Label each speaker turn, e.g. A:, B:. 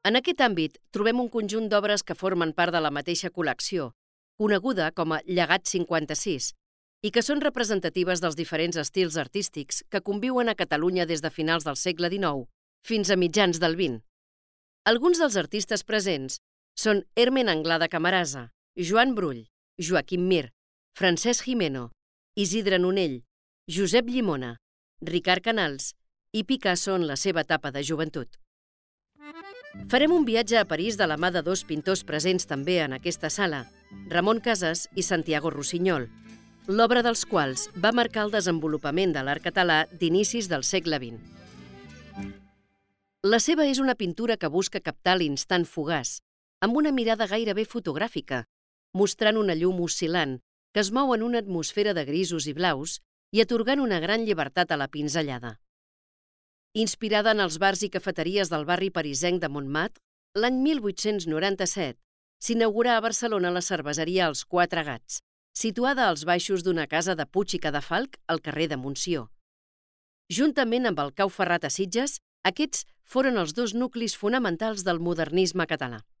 A: En aquest àmbit trobem un conjunt d'obres que formen part de la mateixa col·lecció, coneguda com a Llegat 56, i que són representatives dels diferents estils artístics que conviuen a Catalunya des de finals del segle XIX fins a mitjans del XX. Alguns dels artistes presents són Hermen Anglada Camarasa, Joan Brull, Joaquim Mir, Francesc Gimeno, Isidre Nonell, Josep Llimona, Ricard Canals i Picasso en la seva etapa de joventut. Farem un viatge a París de la mà de dos pintors presents també en aquesta sala, Ramon Casas i Santiago Rossinyol, l'obra dels quals va marcar el desenvolupament de l'art català d'inicis del segle XX. La seva és una pintura que busca captar l'instant fugaç, amb una mirada gairebé fotogràfica, mostrant una llum oscil·lant que es mou en una atmosfera de grisos i blaus i atorgant una gran llibertat a la pinzellada. Inspirada en els bars i cafeteries del barri parisenc de Montmartre, l'any 1897 s'inaugura a Barcelona la cerveseria Els Quatre Gats, situada als baixos d'una casa de Puig i Cadafalch al carrer de Montsió. Juntament amb el Cau Ferrat a Sitges, aquests foren els dos nuclis fonamentals del modernisme català.